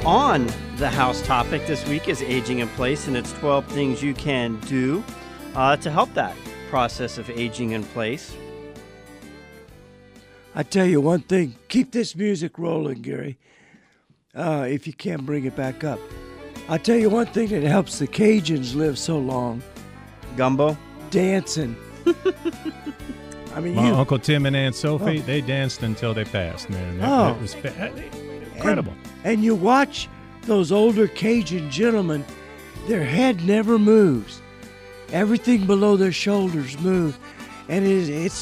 On the house topic this week is aging in place, and it's 12 things you can do to help that process of aging in place. I tell you one thing, keep this music rolling, Gary, if you can bring it back up. I'll tell you one thing that helps the Cajuns live so long. Gumbo? Dancing. I mean, My Uncle Tim and Aunt Sophie, they danced until they passed, man. That was incredible. And you watch those older Cajun gentlemen, their head never moves. Everything below their shoulders move. And it's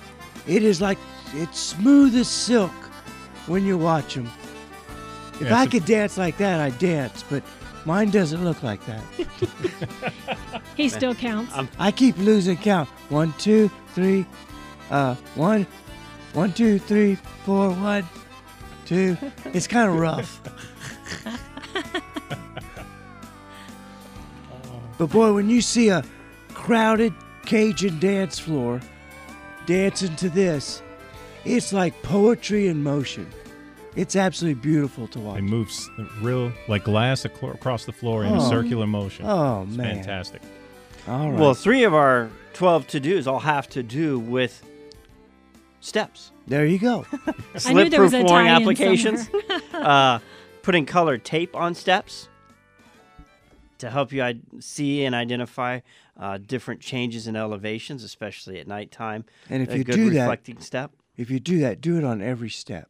smooth as silk when you watch them. If I could dance like that, I'd dance, but mine doesn't look like that. He still counts. I keep losing count. 1, 2, 3, 1, 2, 3, 4, 1, 2. It's kind of rough. But boy, when you see a crowded Cajun dance floor dancing to this, it's like poetry in motion. It's absolutely beautiful to watch. It moves real like glass across the floor in a circular motion. Oh, it's man. fantastic. All right. Well, 3 of our 12 to-dos all have to do with steps. There you go. I knew there was a Slip-proof flooring tie-in applications. Putting colored tape on steps to help you see and identify different changes in elevations, especially at nighttime. And if a you good do that, reflecting step. If you do that, do it on every step.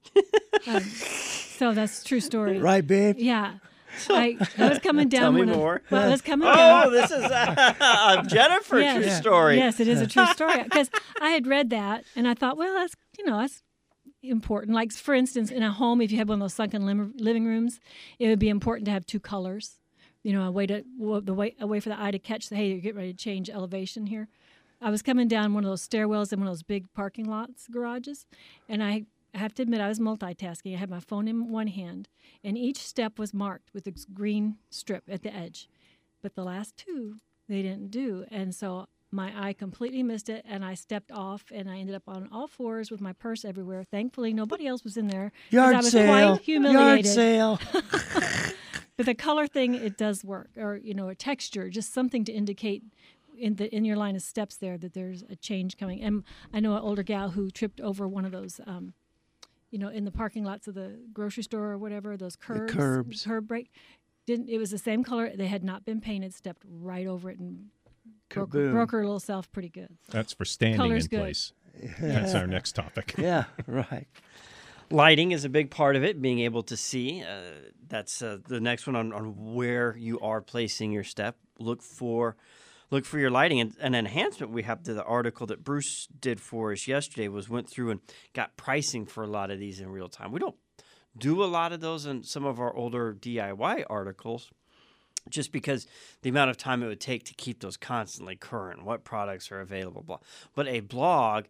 So that's a true story. Right, babe? Yeah. I was coming down. Tell me when more. I was coming down. Oh, this is a Jennifer true story. Yes, it is a true story. Because I had read that, and I thought, well, that's important. Like, for instance, in a home, if you have one of those sunken living rooms, it would be important to have 2 colors. A way for the eye to catch. Hey, you're getting ready to change elevation here. I was coming down one of those stairwells in one of those big parking lots, garages, and I have to admit I was multitasking. I had my phone in one hand, and each step was marked with a green strip at the edge. But the last 2, they didn't do, and so my eye completely missed it, and I stepped off, and I ended up on all 4s with my purse everywhere. Thankfully, nobody else was in there. Yard I was sale. quite humiliated. Yard sale. But the color thing, it does work, or a texture, just something to indicate in your line of steps there that there's a change coming. And I know an older gal who tripped over one of those, in the parking lots of the grocery store or whatever, those curbs. The curbs. Curb break. It was the same color. They had not been painted. Stepped right over it and broke her little self pretty good. That's for standing Color's in good. place. That's our next topic. Yeah, right. Lighting is a big part of it, being able to see. That's the next one on where you are placing your step. Look for your lighting. And an enhancement we have to the article that Bruce did for us yesterday went through and got pricing for a lot of these in real time. We don't do a lot of those in some of our older DIY articles just because the amount of time it would take to keep those constantly current, what products are available. But a blog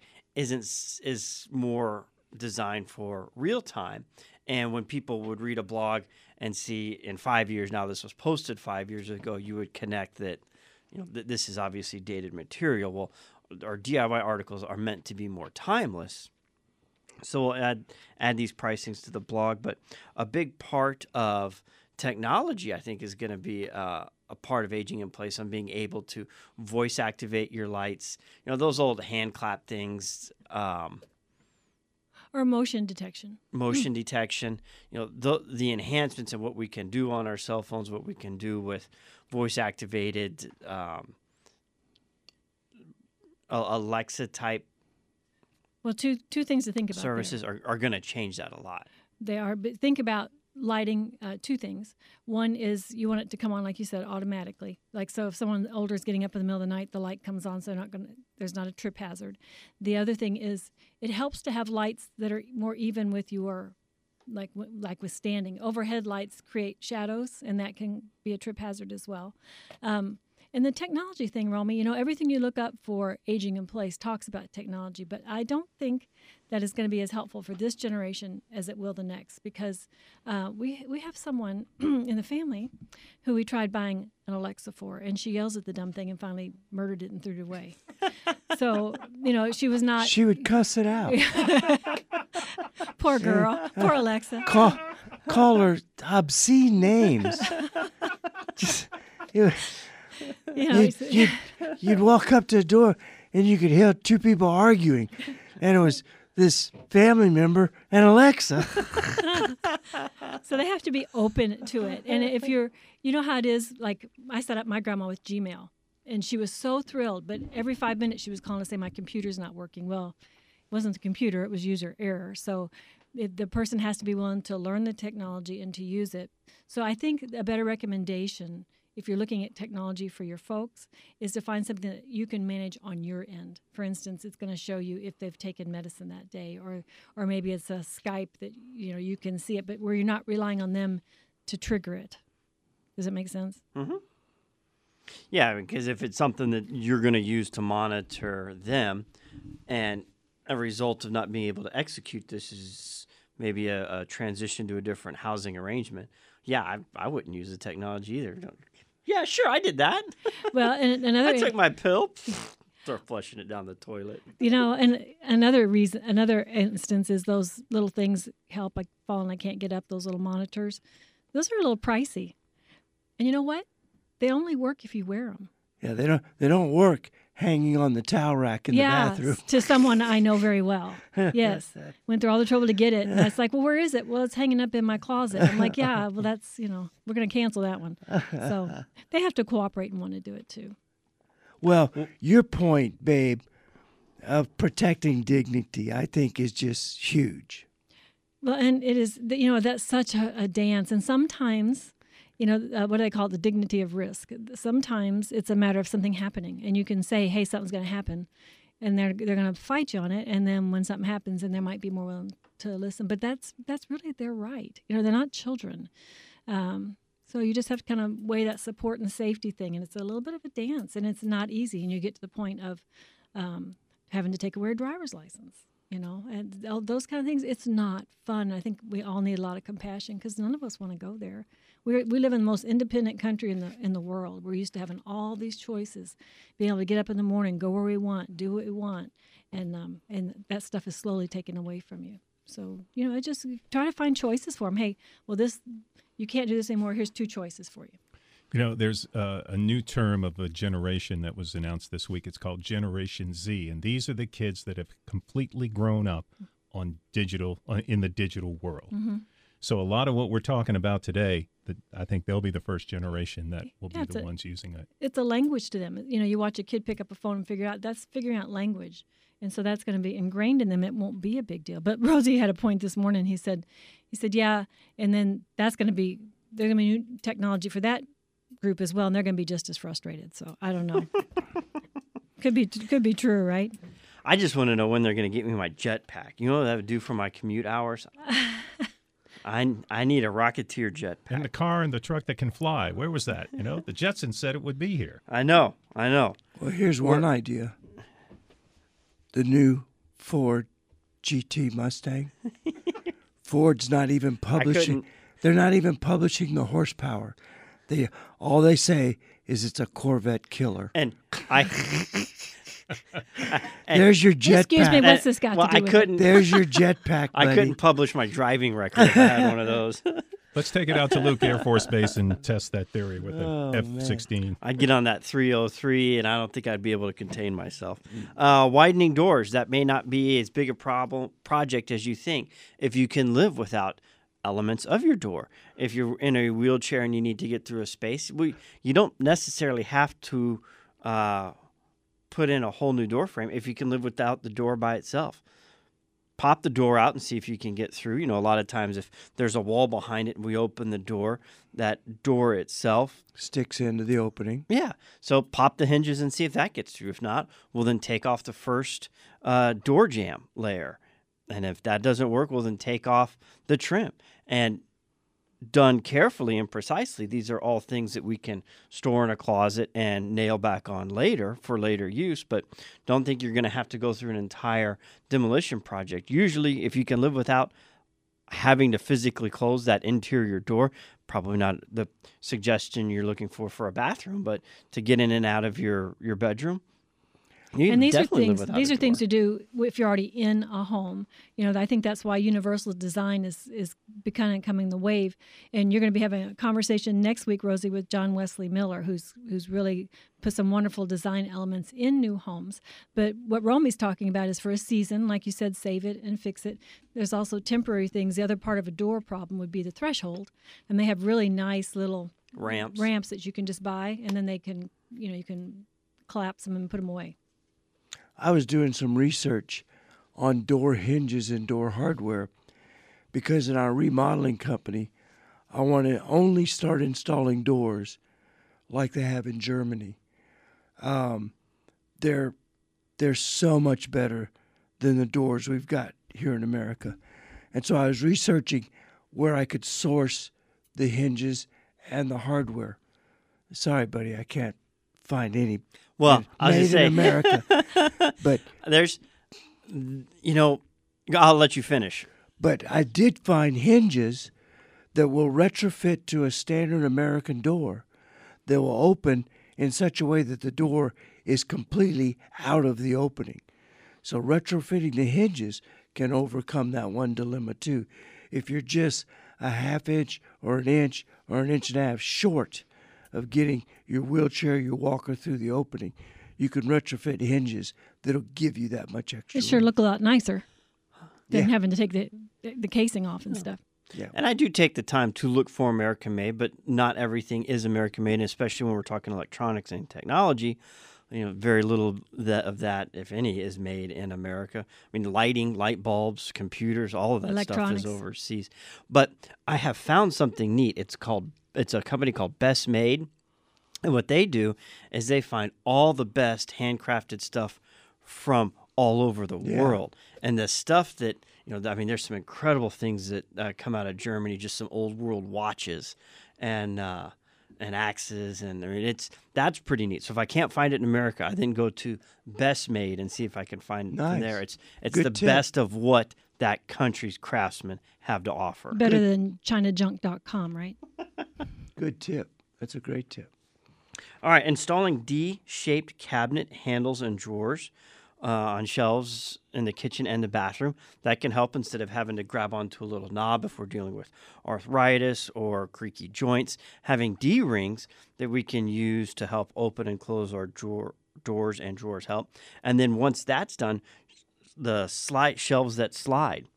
is more designed for real time, and when people would read a blog and see in 5 years, now this was posted 5 years ago, you would connect that this is obviously dated material. Well, our DIY articles are meant to be more timeless, so we'll add these pricings to the blog. But a big part of technology, I think, is going to be a part of aging in place on being able to voice activate your lights. Those old hand clap things. Or motion detection. Motion detection. The enhancements in what we can do on our cell phones, what we can do with voice-activated Alexa type. Well, two things to think about. Services are going to change that a lot. They are, but think about lighting. 2 things. One is you want it to come on, like you said, automatically. Like, so if someone older is getting up in the middle of the night, the light comes on, so there's not a trip hazard. The other thing is it helps to have lights that are more even with your, like with standing. Overhead lights create shadows, and that can be a trip hazard as well. And the technology thing, Romy, everything you look up for aging in place talks about technology, but I don't think that is going to be as helpful for this generation as it will the next, because we have someone in the family who we tried buying an Alexa for, and she yells at the dumb thing and finally murdered it and threw it away. So, she was not... She would cuss it out. Poor girl. Poor Alexa. call her obscene names. Just, it, You know, you'd walk up to the door and you could hear two people arguing, and it was this family member and Alexa. so they have to be open to it. And if you know how it is, like I set up my grandma with Gmail, and she was so thrilled, but every 5 minutes she was calling to say, my computer's not working. Well, it wasn't the computer, it was user error. So the person has to be willing to learn the technology and to use it. So I think a better recommendation, if you're looking at technology for your folks, is to find something that you can manage on your end. For instance, it's going to show you if they've taken medicine that day, or maybe it's a Skype that you can see it, but where you're not relying on them to trigger it. Does that make sense? Mm-hmm. Yeah, because if it's something that you're going to use to monitor them, and a result of not being able to execute this is maybe a transition to a different housing arrangement, yeah, I wouldn't use the technology either. Yeah, sure, I did that. Well, and another I took my pill, start flushing it down the toilet. And another instance is those little things help, like falling, I can't get up, those little monitors. Those are a little pricey. And you know what? They only work if you wear them. Yeah, they don't work hanging on the towel rack in the bathroom. To someone I know very well. Yes. Went through all the trouble to get it. And I was like, well, where is it? Well, it's hanging up in my closet. I'm like, yeah, well, that's, we're going to cancel that one. So they have to cooperate and want to do it too. Well, your point, babe, of protecting dignity, I think is just huge. Well, and it is, that's such a dance. And sometimes, what do they call it? The dignity of risk. Sometimes it's a matter of something happening, and you can say, hey, something's going to happen, and they're going to fight you on it. And then when something happens, and they might be more willing to listen. But that's really their right. They're not children. So you just have to kind of weigh that support and safety thing. And it's a little bit of a dance, and it's not easy. And you get to the point of having to take away a driver's license. And all those kind of things. It's not fun. I think we all need a lot of compassion because none of us want to go there. We live in the most independent country in the world. We're used to having all these choices, being able to get up in the morning, go where we want, do what we want, and that stuff is slowly taken away from you. So I just try to find choices for them. Hey, well, you can't do this anymore. Here's 2 choices for you. There's a new term of a generation that was announced this week. It's called Generation Z, and these are the kids that have completely grown up on in the digital world. Mm-hmm. So a lot of what we're talking about today, I think they'll be the first generation that will be the ones using it. It's a language to them. You watch a kid pick up a phone and figuring out language, and so that's going to be ingrained in them. It won't be a big deal. But Rosie had a point this morning. He said, yeah, and then there's going to be new technology for that group as well, and they're going to be just as frustrated. So I don't know. Could be true, right? I just want to know when they're going to get me my jetpack. You know what that would do for my commute hours? I need a Rocketeer jetpack. And the car and the truck that can fly. Where was that? The Jetsons said it would be here. I know. Well, here's one idea. The new Ford GT Mustang. Ford's not even publishing. They're not even publishing the horsepower. All they say is it's a Corvette killer. And there's your jetpack. Excuse me, what's this got to do with it? There's your jetpack, buddy. I couldn't publish my driving record if I had one of those. Let's take it out to Luke Air Force Base and test that theory with an F-16. Man. I'd get on that 303, and I don't think I'd be able to contain myself. Widening doors, that may not be as big a project as you think if you can live without elements of your door. If you're in a wheelchair and you need to get through a space, you don't necessarily have to put in a whole new door frame if you can live without the door by itself. Pop the door out and see if you can get through. A lot of times if there's a wall behind it and we open the door, that door itself sticks into the opening. Yeah. So pop the hinges and see if that gets through. If not, we'll then take off the first door jamb layer. And if that doesn't work, we'll then take off the trim. And done carefully and precisely, these are all things that we can store in a closet and nail back on later for later use, but don't think you're going to have to go through an entire demolition project. Usually, if you can live without having to physically close that interior door, probably not the suggestion you're looking for a bathroom, but to get in and out of your bedroom, You And these are definitely live things. without These a are things door. to do if you're already in a home. I think that's why universal design is becoming the wave. And you're going to be having a conversation next week, Rosie, with John Wesley Miller, who's really put some wonderful design elements in new homes. But what Romy's talking about is for a season, like you said, save it and fix it. There's also temporary things. The other part of a door problem would be the threshold, and they have really nice little Ramps. that you can just buy, and then they can you can collapse them and put them away. I was doing some research on door hinges and door hardware because in our remodeling company, I want to only start installing doors like they have in Germany. They're so much better than the doors we've got here in America. And so I was researching where I could source the hinges and the hardware. Sorry, buddy, I can't find any. Well, I was made just saying, in America. But there's, I'll let you finish. But I did find hinges that will retrofit to a standard American door that will open in such a way that the door is completely out of the opening. So retrofitting the hinges can overcome that one dilemma too. If you're just a half inch or an inch and a half short of getting your wheelchair, your walker through the opening, you can retrofit hinges that'll give you that much extra It sure room. look a lot nicer than Yeah. having to take the casing off and stuff. Yeah. And I do take the time to look for American made, but not everything is American made, and especially when we're talking electronics and technology. Very little of that, if any, is made in America. I mean, lighting, light bulbs, computers, all of that stuff Electronics. is overseas. But I have found something neat. It's a company called Best Made, and what they do is they find all the best handcrafted stuff from all over the Yeah. world, and the stuff that there's some incredible things that come out of Germany, just some old world watches and axes, and that's pretty neat. So if I can't find it in America, I then go to Best Made and see if I can find it Nice. there. It's Good the tip. best of what that country's craftsmen have to offer. Better than ChinaJunk.com, right? Good tip. That's a great tip. All right, installing D-shaped cabinet handles and drawers on shelves in the kitchen and the bathroom. That can help instead of having to grab onto a little knob if we're dealing with arthritis or creaky joints. Having D-rings that we can use to help open and close our doors and drawers help. And then once that's done, the shelves that slide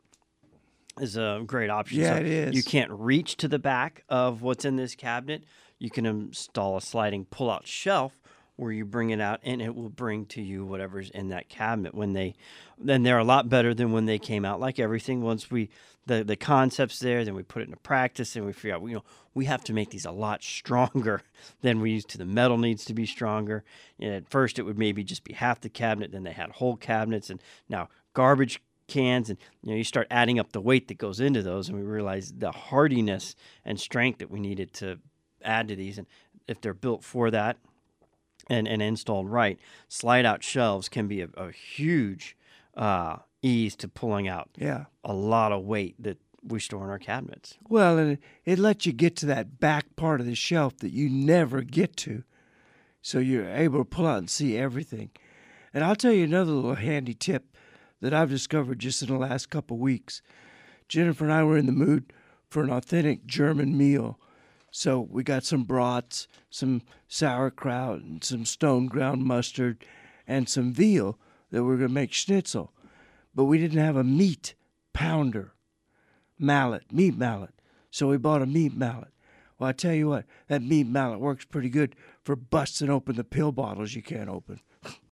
is a great option. Yeah, So it is. You can't reach to the back of what's in this cabinet. You can install a sliding pull-out shelf where you bring it out and it will bring to you whatever's in that cabinet. Then they're a lot better than when they came out. Like everything, once the concept's there, then we put it into practice and we figure out we have to make these a lot stronger than we used to. The metal needs to be stronger. At first, it would maybe just be half the cabinet. Then they had whole cabinets, and now garbage cans, and you start adding up the weight that goes into those, and we realize the hardiness and strength that we needed to add to these. And if they're built for that and installed right, slide out shelves can be a huge ease to pulling out Yeah. a lot of weight that we store in our cabinets. Well, and it lets you get to that back part of the shelf that you never get to. So you're able to pull out and see everything. And I'll tell you another little handy tip that I've discovered just in the last couple of weeks. Jennifer and I were in the mood for an authentic German meal. So we got some brats, some sauerkraut, and some stone ground mustard, and some veal that we're going to make schnitzel. But we didn't have a meat pounder meat mallet. So we bought a meat mallet. Well, I tell you what, that meat mallet works pretty good for busting open the pill bottles you can't open.